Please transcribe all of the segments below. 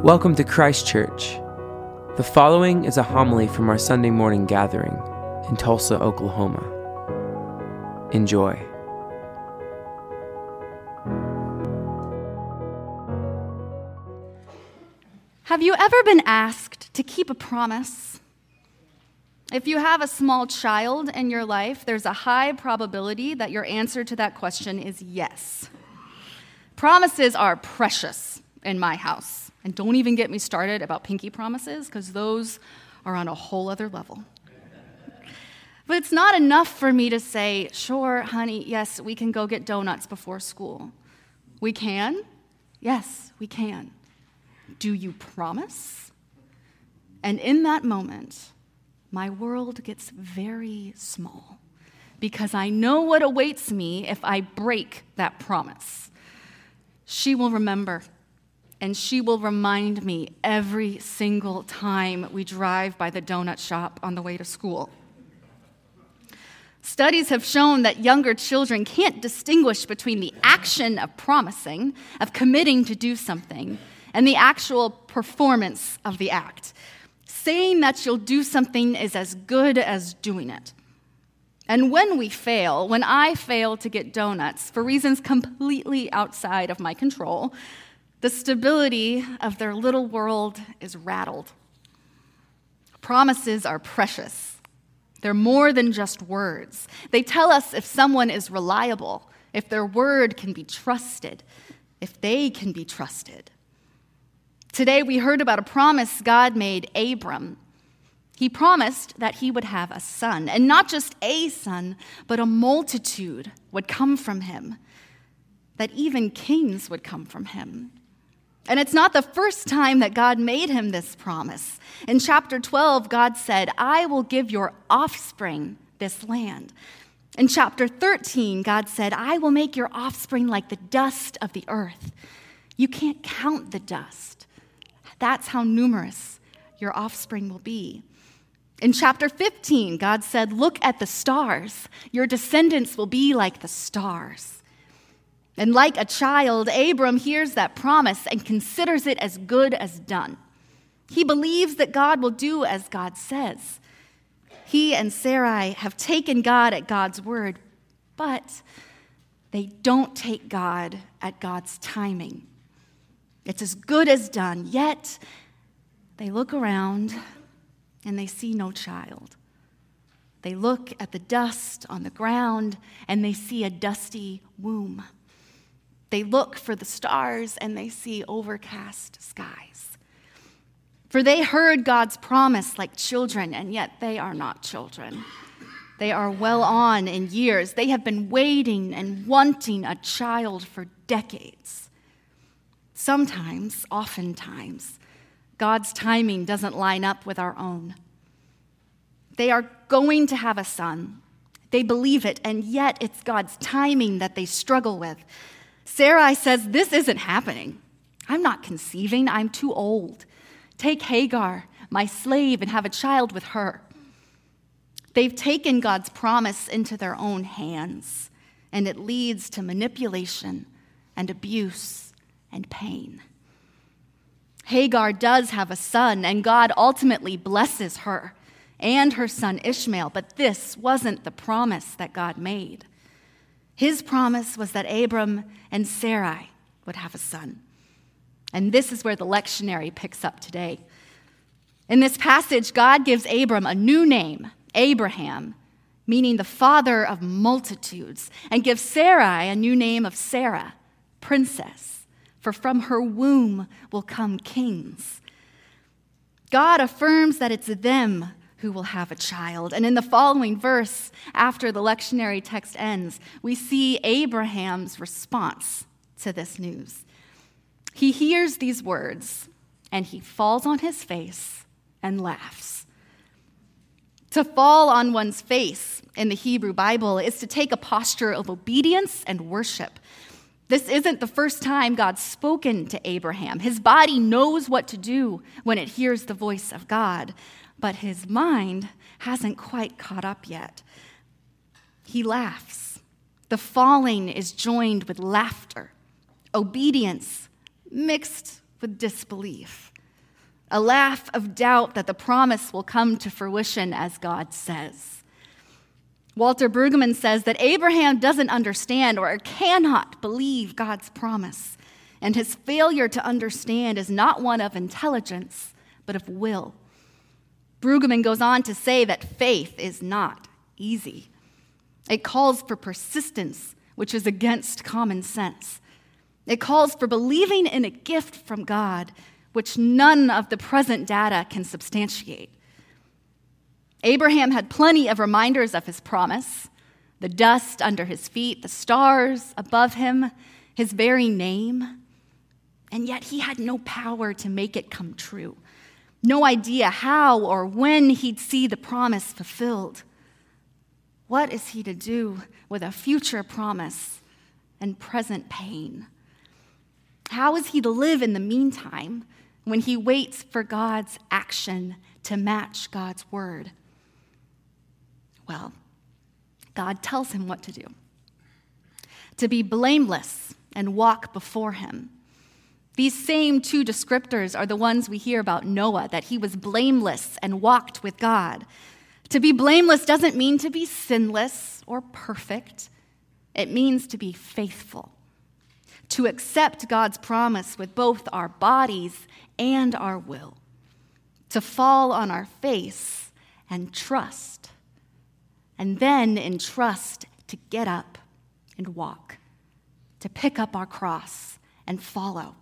Welcome to Christ Church. The following is a homily from our Sunday morning gathering in Tulsa, Oklahoma. Enjoy. Have you ever been asked to keep a promise? If you have a small child in your life, there's a high probability that your answer to that question is yes. Promises are precious in my house. And don't even get me started about pinky promises, because those are on a whole other level. But it's not enough for me to say, sure, honey, yes, we can go get donuts before school. We can? Yes, we can. Do you promise? And in that moment, my world gets very small, because I know what awaits me if I break that promise. She will remember. And she will remind me every single time we drive by the donut shop on the way to school. Studies have shown that younger children can't distinguish between the action of promising, of committing to do something, and the actual performance of the act. Saying that you'll do something is as good as doing it. And when I fail to get donuts for reasons completely outside of my control, the stability of their little world is rattled. Promises are precious. They're more than just words. They tell us if someone is reliable, if their word can be trusted, if they can be trusted. Today we heard about a promise God made Abram. He promised that he would have a son, and not just a son, but a multitude would come from him, that even kings would come from him. And it's not the first time that God made him this promise. In chapter 12, God said, I will give your offspring this land. In chapter 13, God said, I will make your offspring like the dust of the earth. You can't count the dust. That's how numerous your offspring will be. In chapter 15, God said, look at the stars. Your descendants will be like the stars. And like a child, Abram hears that promise and considers it as good as done. He believes that God will do as God says. He and Sarai have taken God at God's word, but they don't take God at God's timing. It's as good as done, yet they look around and they see no child. They look at the dust on the ground and they see a dusty womb. They look for the stars and they see overcast skies. For they heard God's promise like children, and yet they are not children. They are well on in years. They have been waiting and wanting a child for decades. Sometimes, oftentimes, God's timing doesn't line up with our own. They are going to have a son. They believe it, and yet it's God's timing that they struggle with. Sarai says, this isn't happening. I'm not conceiving. I'm too old. Take Hagar, my slave, and have a child with her. They've taken God's promise into their own hands, and it leads to manipulation and abuse and pain. Hagar does have a son, and God ultimately blesses her and her son Ishmael, but this wasn't the promise that God made. His promise was that Abram and Sarai would have a son. And this is where the lectionary picks up today. In this passage, God gives Abram a new name, Abraham, meaning the father of multitudes, and gives Sarai a new name of Sarah, princess, for from her womb will come kings. God affirms that it's them who will have a child. And in the following verse, after the lectionary text ends, we see Abraham's response to this news. He hears these words, and he falls on his face and laughs. To fall on one's face in the Hebrew Bible is to take a posture of obedience and worship. This isn't the first time God's spoken to Abraham. His body knows what to do when it hears the voice of God, but his mind hasn't quite caught up yet. He laughs. The falling is joined with laughter, obedience mixed with disbelief. a laugh of doubt that the promise will come to fruition as God says. Walter Brueggemann says that Abraham doesn't understand or cannot believe God's promise, and his failure to understand is not one of intelligence, but of will. Brueggemann goes on to say that faith is not easy. It calls for persistence, which is against common sense. It calls for believing in a gift from God, which none of the present data can substantiate. Abraham had plenty of reminders of his promise: the dust under his feet, the stars above him, his very name. And yet he had no power to make it come true. No idea how or when he'd see the promise fulfilled. What is he to do with a future promise and present pain? How is he to live in the meantime when he waits for God's action to match God's word? Well, God tells him what to do: to be blameless and walk before him. These same two descriptors are the ones we hear about Noah, that he was blameless and walked with God. To be blameless doesn't mean to be sinless or perfect. It means to be faithful, to accept God's promise with both our bodies and our will, to fall on our face and trust, and then in trust to get up and walk, to pick up our cross and follow.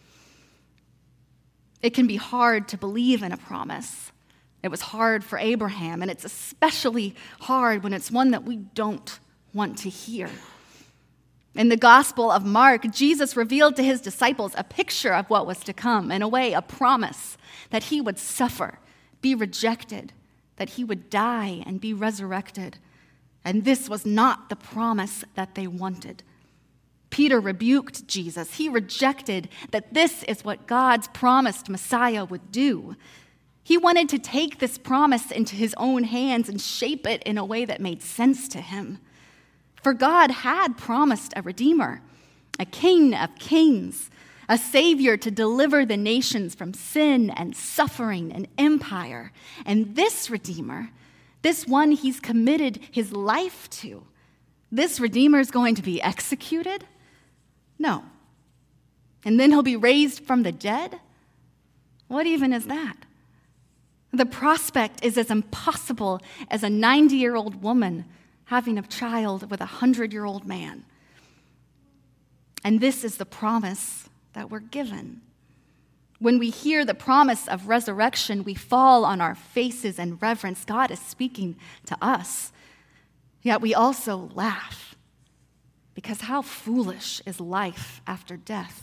It can be hard to believe in a promise. It was hard for Abraham, and it's especially hard when it's one that we don't want to hear. In the Gospel of Mark, Jesus revealed to his disciples a picture of what was to come, in a way, a promise that he would suffer, be rejected, that he would die and be resurrected. And this was not the promise that they wanted. Peter rebuked Jesus. He rejected that this is what God's promised Messiah would do. He wanted to take this promise into his own hands and shape it in a way that made sense to him. For God had promised a Redeemer, a King of kings, a Savior to deliver the nations from sin and suffering and empire. And this Redeemer, this one he's committed his life to, this Redeemer is going to be executed? No. And then he'll be raised from the dead? What even is that? The prospect is as impossible as a 90-year-old woman having a child with a 100-year-old man. And this is the promise that we're given. When we hear the promise of resurrection, we fall on our faces in reverence. God is speaking to us. Yet we also laugh. Because how foolish is life after death?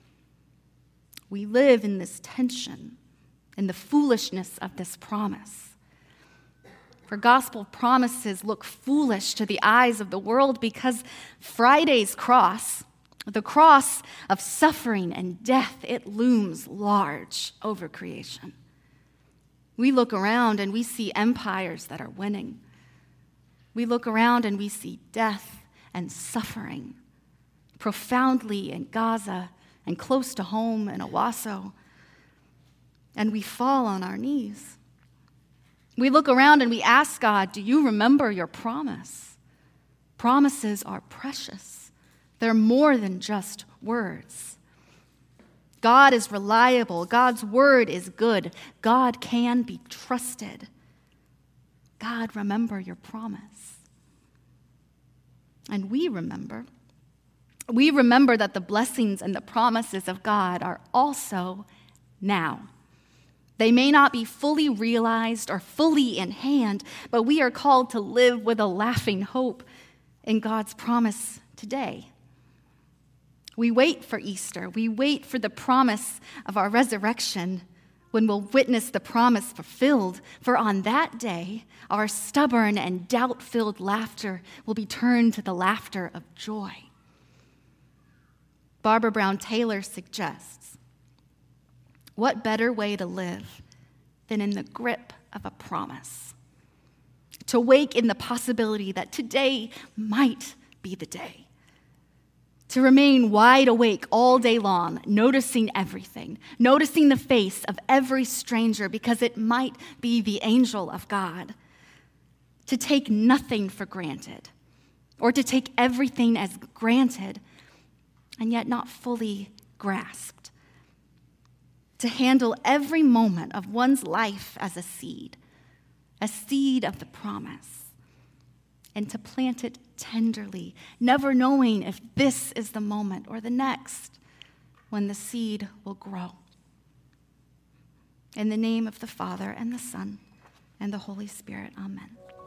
We live in this tension, in the foolishness of this promise. For gospel promises look foolish to the eyes of the world because Friday's cross, the cross of suffering and death, it looms large over creation. We look around and we see empires that are winning. We look around and we see death and suffering, profoundly in Gaza and close to home in Owasso, and we fall on our knees. We look around and we ask God, do you remember your promise? Promises are precious. They're more than just words. God is reliable. God's word is good. God can be trusted. God, remember your promise. And we remember. We remember that the blessings and the promises of God are also now. They may not be fully realized or fully in hand, but we are called to live with a laughing hope in God's promise today. We wait for Easter. We wait for the promise of our resurrection when we'll witness the promise fulfilled. For on that day, our stubborn and doubt-filled laughter will be turned to the laughter of joy. Barbara Brown Taylor suggests, what better way to live than in the grip of a promise? To wake in the possibility that today might be the day. To remain wide awake all day long, noticing everything, noticing the face of every stranger because it might be the angel of God. To take nothing for granted, or to take everything as granted and yet not fully grasped. To handle every moment of one's life as a seed of the promise, and to plant it tenderly, never knowing if this is the moment or the next when the seed will grow. In the name of the Father, and the Son, and the Holy Spirit, amen.